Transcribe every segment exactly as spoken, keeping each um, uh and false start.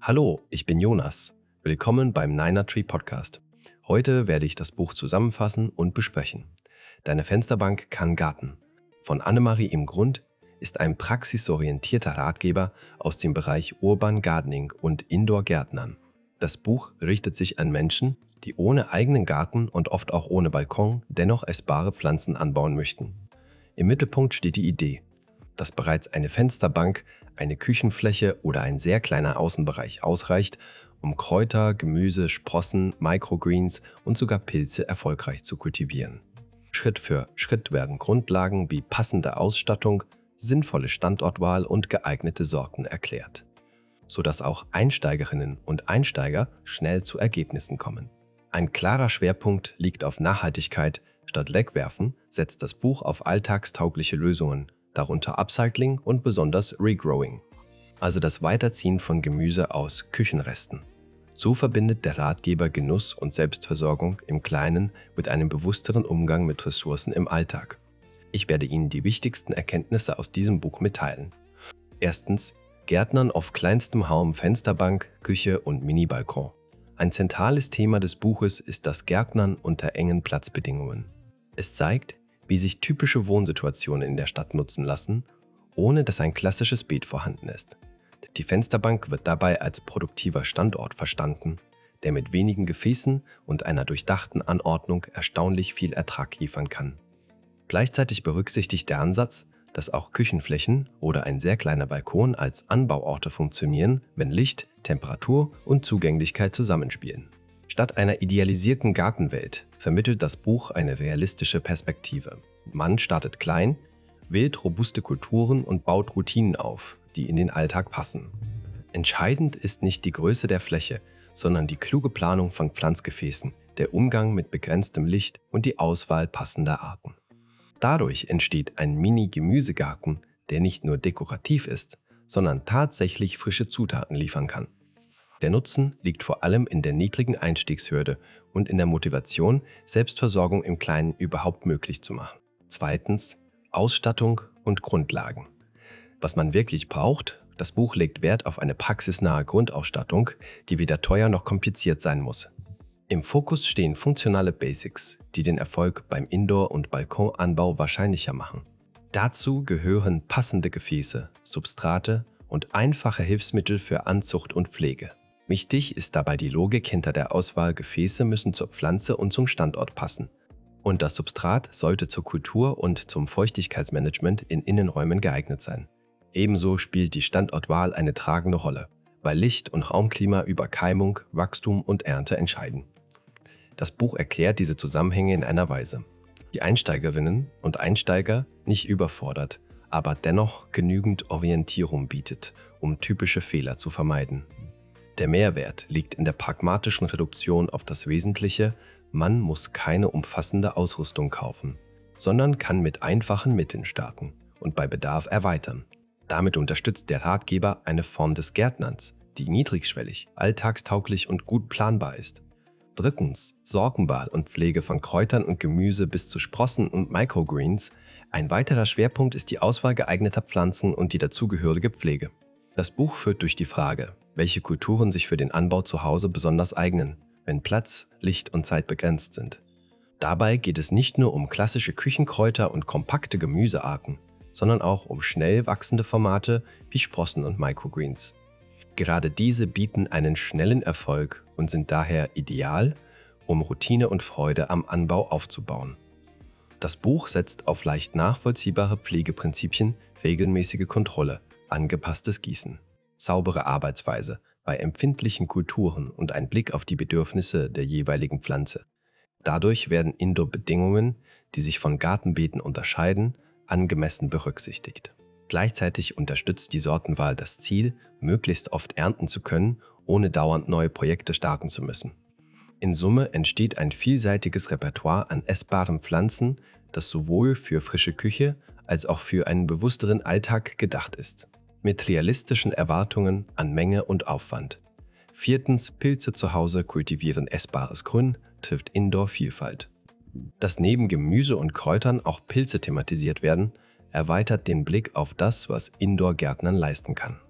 Hallo, ich bin Jonas. Willkommen beim Niner Tree Podcast. Heute werde ich das Buch zusammenfassen und besprechen. Deine Fensterbank kann Garten von Annemarie im Grund ist ein praxisorientierter Ratgeber aus dem Bereich Urban Gardening und Indoor-Gärtnern. Das Buch richtet sich an Menschen, die ohne eigenen Garten und oft auch ohne Balkon dennoch essbare Pflanzen anbauen möchten. Im Mittelpunkt steht die Idee, dass bereits eine Fensterbank, eine Küchenfläche oder ein sehr kleiner Außenbereich ausreicht, um Kräuter, Gemüse, Sprossen, Microgreens und sogar Pilze erfolgreich zu kultivieren. Schritt für Schritt werden Grundlagen wie passende Ausstattung, sinnvolle Standortwahl und geeignete Sorten erklärt, sodass auch Einsteigerinnen und Einsteiger schnell zu Ergebnissen kommen. Ein klarer Schwerpunkt liegt auf Nachhaltigkeit. Statt Wegwerfen setzt das Buch auf alltagstaugliche Lösungen, darunter Upcycling und besonders Regrowing, also das Weiterziehen von Gemüse aus Küchenresten. So verbindet der Ratgeber Genuss und Selbstversorgung im Kleinen mit einem bewussteren Umgang mit Ressourcen im Alltag. Ich werde Ihnen die wichtigsten Erkenntnisse aus diesem Buch mitteilen. Erstens, Gärtnern auf kleinstem Raum, Fensterbank, Küche und Mini-Balkon. Ein zentrales Thema des Buches ist das Gärtnern unter engen Platzbedingungen. Es zeigt, wie sich typische Wohnsituationen in der Stadt nutzen lassen, ohne dass ein klassisches Beet vorhanden ist. Die Fensterbank wird dabei als produktiver Standort verstanden, der mit wenigen Gefäßen und einer durchdachten Anordnung erstaunlich viel Ertrag liefern kann. Gleichzeitig berücksichtigt der Ansatz, dass auch Küchenflächen oder ein sehr kleiner Balkon als Anbauorte funktionieren, wenn Licht, Temperatur und Zugänglichkeit zusammenspielen. Statt einer idealisierten Gartenwelt vermittelt das Buch eine realistische Perspektive. Man startet klein, wählt robuste Kulturen und baut Routinen auf, die in den Alltag passen. Entscheidend ist nicht die Größe der Fläche, sondern die kluge Planung von Pflanzgefäßen, der Umgang mit begrenztem Licht und die Auswahl passender Arten. Dadurch entsteht ein Mini-Gemüsegarten, der nicht nur dekorativ ist, sondern tatsächlich frische Zutaten liefern kann. Der Nutzen liegt vor allem in der niedrigen Einstiegshürde und in der Motivation, Selbstversorgung im Kleinen überhaupt möglich zu machen. Zweitens, Ausstattung und Grundlagen. Was man wirklich braucht, das Buch legt Wert auf eine praxisnahe Grundausstattung, die weder teuer noch kompliziert sein muss. Im Fokus stehen funktionale Basics, die den Erfolg beim Indoor- und Balkonanbau wahrscheinlicher machen. Dazu gehören passende Gefäße, Substrate und einfache Hilfsmittel für Anzucht und Pflege. Wichtig ist dabei die Logik hinter der Auswahl. Gefäße müssen zur Pflanze und zum Standort passen. Und das Substrat sollte zur Kultur und zum Feuchtigkeitsmanagement in Innenräumen geeignet sein. Ebenso spielt die Standortwahl eine tragende Rolle, weil Licht und Raumklima über Keimung, Wachstum und Ernte entscheiden. Das Buch erklärt diese Zusammenhänge in einer Weise, die Einsteigerinnen und Einsteiger nicht überfordert, aber dennoch genügend Orientierung bietet, um typische Fehler zu vermeiden. Der Mehrwert liegt in der pragmatischen Reduktion auf das Wesentliche: Man muss keine umfassende Ausrüstung kaufen, sondern kann mit einfachen Mitteln starten und bei Bedarf erweitern. Damit unterstützt der Ratgeber eine Form des Gärtnerns, die niedrigschwellig, alltagstauglich und gut planbar ist. Drittens, Sorgenwahl und Pflege von Kräutern und Gemüse bis zu Sprossen und Microgreens. Ein weiterer Schwerpunkt ist die Auswahl geeigneter Pflanzen und die dazugehörige Pflege. Das Buch führt durch die Frage, welche Kulturen sich für den Anbau zu Hause besonders eignen, wenn Platz, Licht und Zeit begrenzt sind. Dabei geht es nicht nur um klassische Küchenkräuter und kompakte Gemüsearten, sondern auch um schnell wachsende Formate wie Sprossen und Microgreens. Gerade diese bieten einen schnellen Erfolg und sind daher ideal, um Routine und Freude am Anbau aufzubauen. Das Buch setzt auf leicht nachvollziehbare Pflegeprinzipien, regelmäßige Kontrolle, angepasstes Gießen, saubere Arbeitsweise bei empfindlichen Kulturen und ein Blick auf die Bedürfnisse der jeweiligen Pflanze. Dadurch werden Indoor-Bedingungen, die sich von Gartenbeeten unterscheiden, angemessen berücksichtigt. Gleichzeitig unterstützt die Sortenwahl das Ziel, möglichst oft ernten zu können, ohne dauernd neue Projekte starten zu müssen. In Summe entsteht ein vielseitiges Repertoire an essbaren Pflanzen, das sowohl für frische Küche als auch für einen bewussteren Alltag gedacht ist, mit realistischen Erwartungen an Menge und Aufwand. Viertens, Pilze zu Hause kultivieren essbares Grün, trifft Indoor-Vielfalt. Dass neben Gemüse und Kräutern auch Pilze thematisiert werden, erweitert den Blick auf das, was Indoor-Gärtnern leisten kann.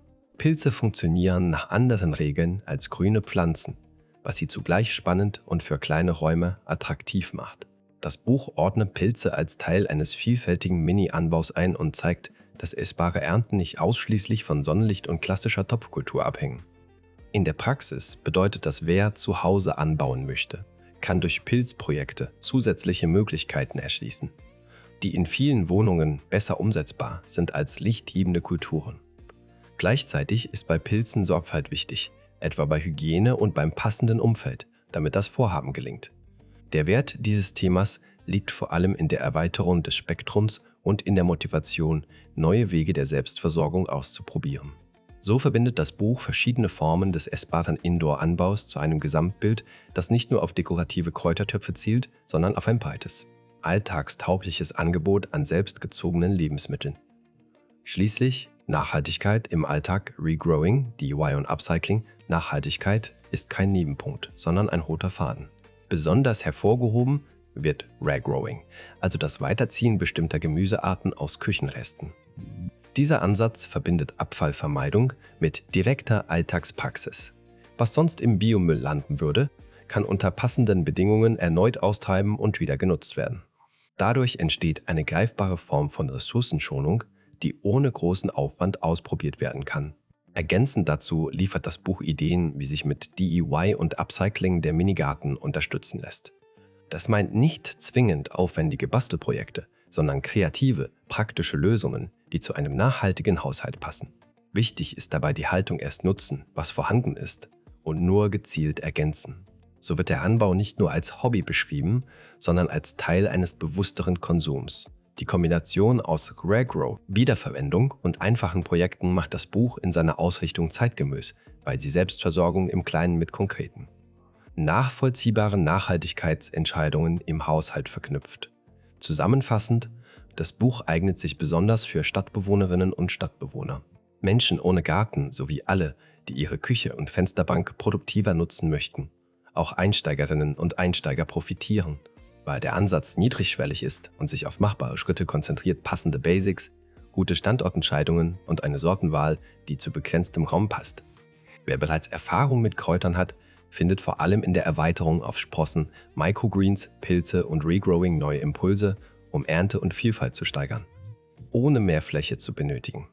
Pilze funktionieren nach anderen Regeln als grüne Pflanzen, was sie zugleich spannend und für kleine Räume attraktiv macht. Das Buch ordnet Pilze als Teil eines vielfältigen Mini-Anbaus ein und zeigt, dass essbare Ernten nicht ausschließlich von Sonnenlicht und klassischer Topfkultur abhängen. In der Praxis bedeutet das, wer zu Hause anbauen möchte, kann durch Pilzprojekte zusätzliche Möglichkeiten erschließen, die in vielen Wohnungen besser umsetzbar sind als lichtliebende Kulturen. Gleichzeitig ist bei Pilzen Sorgfalt wichtig, etwa bei Hygiene und beim passenden Umfeld, damit das Vorhaben gelingt. Der Wert dieses Themas liegt vor allem in der Erweiterung des Spektrums und in der Motivation, neue Wege der Selbstversorgung auszuprobieren. So verbindet das Buch verschiedene Formen des essbaren Indoor-Anbaus zu einem Gesamtbild, das nicht nur auf dekorative Kräutertöpfe zielt, sondern auf ein breites, alltagstaugliches Angebot an selbstgezogenen Lebensmitteln. Schließlich Nachhaltigkeit im Alltag, Regrowing, D I Y und Upcycling. Nachhaltigkeit ist kein Nebenpunkt, sondern ein roter Faden. Besonders hervorgehoben wird Regrowing, also das Weiterziehen bestimmter Gemüsearten aus Küchenresten. Dieser Ansatz verbindet Abfallvermeidung mit direkter Alltagspraxis. Was sonst im Biomüll landen würde, kann unter passenden Bedingungen erneut austreiben und wieder genutzt werden. Dadurch entsteht eine greifbare Form von Ressourcenschonung, die ohne großen Aufwand ausprobiert werden kann. Ergänzend dazu liefert das Buch Ideen, wie sich mit D I Y und Upcycling der Minigarten unterstützen lässt. Das meint nicht zwingend aufwendige Bastelprojekte, sondern kreative, praktische Lösungen, die zu einem nachhaltigen Haushalt passen. Wichtig ist dabei die Haltung erst nutzen, was vorhanden ist, und nur gezielt ergänzen. So wird der Anbau nicht nur als Hobby beschrieben, sondern als Teil eines bewussteren Konsums. Die Kombination aus Regrow, Wiederverwendung und einfachen Projekten macht das Buch in seiner Ausrichtung zeitgemäß, weil sie Selbstversorgung im Kleinen mit konkreten, nachvollziehbaren Nachhaltigkeitsentscheidungen im Haushalt verknüpft. Zusammenfassend, das Buch eignet sich besonders für Stadtbewohnerinnen und Stadtbewohner, Menschen ohne Garten sowie alle, die ihre Küche und Fensterbank produktiver nutzen möchten. Auch Einsteigerinnen und Einsteiger profitieren, weil der Ansatz niedrigschwellig ist und sich auf machbare Schritte konzentriert, passende Basics, gute Standortentscheidungen und eine Sortenwahl, die zu begrenztem Raum passt. Wer bereits Erfahrung mit Kräutern hat, findet vor allem in der Erweiterung auf Sprossen, Microgreens, Pilze und Regrowing neue Impulse, um Ernte und Vielfalt zu steigern, ohne mehr Fläche zu benötigen.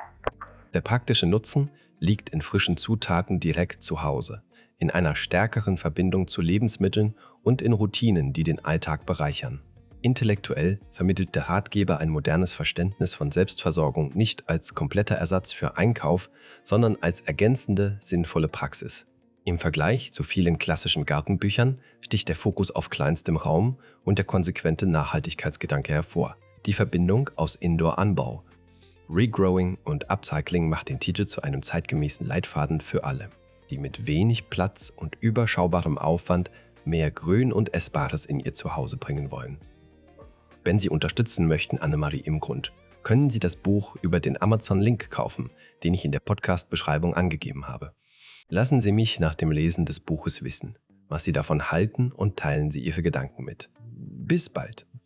Der praktische Nutzen liegt in frischen Zutaten direkt zu Hause, in einer stärkeren Verbindung zu Lebensmitteln und in Routinen, die den Alltag bereichern. Intellektuell vermittelt der Ratgeber ein modernes Verständnis von Selbstversorgung nicht als kompletter Ersatz für Einkauf, sondern als ergänzende, sinnvolle Praxis. Im Vergleich zu vielen klassischen Gartenbüchern sticht der Fokus auf kleinstem Raum und der konsequente Nachhaltigkeitsgedanke hervor. Die Verbindung aus Indoor-Anbau, Regrowing und Upcycling macht den Titel zu einem zeitgemäßen Leitfaden für alle, die mit wenig Platz und überschaubarem Aufwand mehr Grün und Essbares in ihr Zuhause bringen wollen. Wenn Sie unterstützen möchten, Annemarie im Grund, können Sie das Buch über den Amazon-Link kaufen, den ich in der Podcast-Beschreibung angegeben habe. Lassen Sie mich nach dem Lesen des Buches wissen, was Sie davon halten, und teilen Sie Ihre Gedanken mit. Bis bald!